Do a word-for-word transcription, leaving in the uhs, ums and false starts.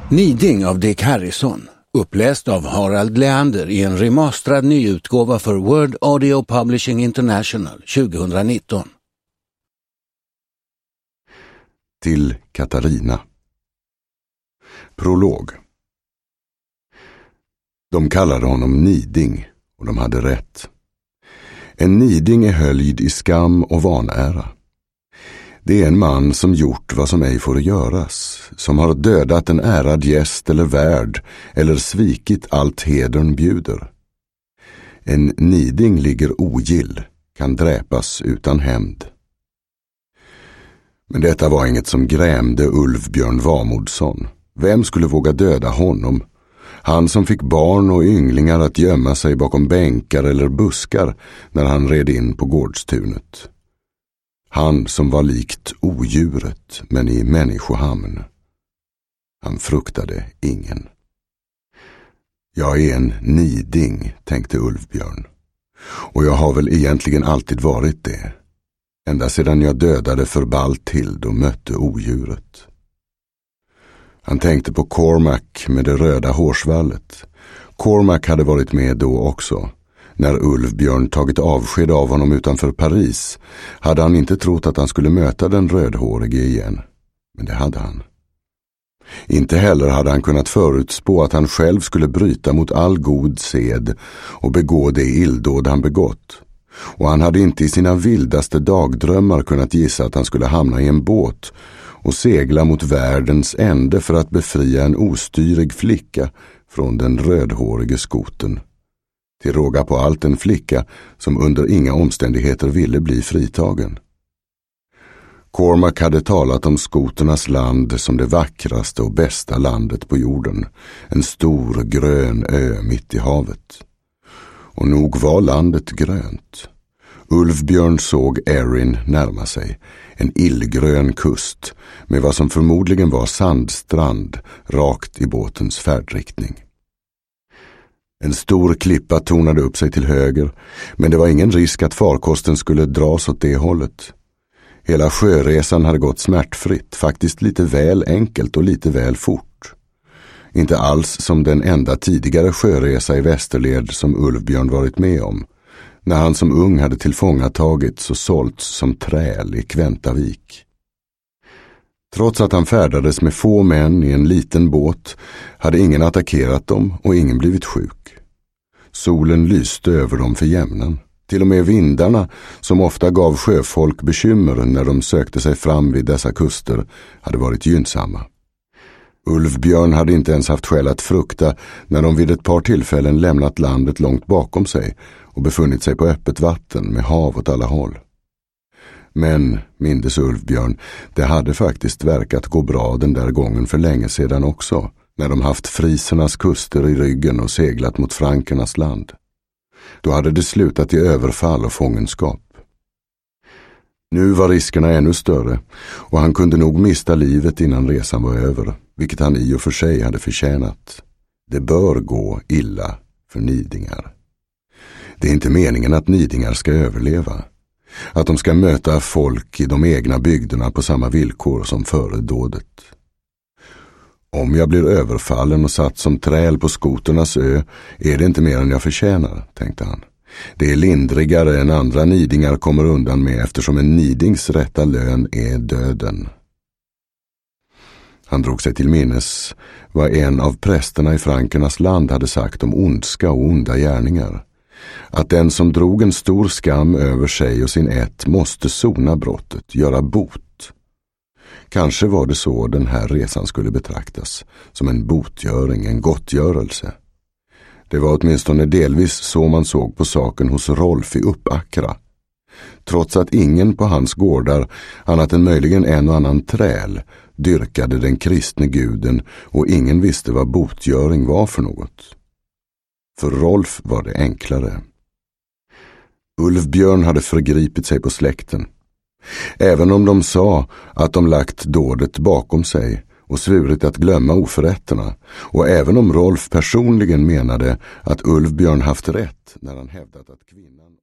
Niding av Dick Harrison, uppläst av Harald Leander i en remasterad nyutgåva för Word Audio Publishing International tjugonitton. Till Katarina. Prolog. De kallade honom Niding, och de hade rätt. En niding är höljd i skam och vanära. Det är en man som gjort vad som ej får göras, som har dödat en ärad gäst eller värd, eller svikit allt hedern bjuder. En niding ligger ogill, kan dräpas utan hämnd. Men detta var inget som grämde Ulfbjörn Vamodsson. Vem skulle våga döda honom? Han som fick barn och ynglingar att gömma sig bakom bänkar eller buskar när han red in på gårdstunet. Han som var likt odjuret, men i människohamn. Han fruktade ingen. Jag är en niding, tänkte Ulfbjörn. Och jag har väl egentligen alltid varit det. Ända sedan jag dödade för Balthild och mötte odjuret. Han tänkte på Cormac med det röda hårsvallet. Cormac hade varit med då också. När Ulfbjörn tagit avsked av honom utanför Paris hade han inte trott att han skulle möta den rödhårige igen. Men det hade han. Inte heller hade han kunnat förutspå att han själv skulle bryta mot all god sed och begå det illdåd han begått. Och han hade inte i sina vildaste dagdrömmar kunnat gissa att han skulle hamna i en båt och segla mot världens ände för att befria en ostyrig flicka från den rödhårige skoten. Till råga på allt en flicka som under inga omständigheter ville bli fritagen. Cormac hade talat om skoternas land som det vackraste och bästa landet på jorden. En stor grön ö mitt i havet. Och nog var landet grönt. Ulfbjörn såg Erin närma sig. En illgrön kust med vad som förmodligen var sandstrand rakt i båtens färdriktning. En stor klippa tornade upp sig till höger, men det var ingen risk att farkosten skulle dras åt det hållet. Hela sjöresan hade gått smärtfritt, faktiskt lite väl enkelt och lite väl fort. Inte alls som den enda tidigare sjöresa i västerled som Ulfbjörn varit med om, när han som ung hade tillfångatagits och sålts som träl i Kväntavik. Trots att han färdades med få män i en liten båt hade ingen attackerat dem och ingen blivit sjuk. Solen lyste över dem för jämnan. Till och med vindarna, som ofta gav sjöfolk bekymmer när de sökte sig fram vid dessa kuster, hade varit gynnsamma. Ulfbjörn hade inte ens haft skäl att frukta när de vid ett par tillfällen lämnat landet långt bakom sig och befunnit sig på öppet vatten med hav åt alla håll. Men, mindes Ulfbjörn, det hade faktiskt verkat gå bra den där gången för länge sedan också, när de haft frisernas kuster i ryggen och seglat mot frankernas land. Då hade det slutat i överfall och fångenskap. Nu var riskerna ännu större och han kunde nog mista livet innan resan var över, vilket han i och för sig hade förtjänat. Det bör gå illa för nidingar. Det är inte meningen att nidingar ska överleva. Att de ska möta folk i de egna bygderna på samma villkor som före dådet. Om jag blir överfallen och satt som träl på skoternas ö är det inte mer än jag förtjänar, tänkte han. Det är lindrigare än andra nidingar kommer undan med eftersom en nidings rätta lön är döden. Han drog sig till minnes vad en av prästerna i frankernas land hade sagt om ondska och onda gärningar. Att den som drog en stor skam över sig och sin ett måste sona brottet, göra bot. Kanske var det så den här resan skulle betraktas, som en botgöring, en gottgörelse. Det var åtminstone delvis så man såg på saken hos Rolf i Uppackra. Trots att ingen på hans gårdar, annat än möjligen en och annan träl, dyrkade den kristne guden och ingen visste vad botgöring var för något. För Rolf var det enklare. Ulfbjörn hade förgripit sig på släkten. Även om de sa att de lagt dådet bakom sig och svurit att glömma oförrätterna, och även om Rolf personligen menade att Ulfbjörn haft rätt när han hävdat att kvinnan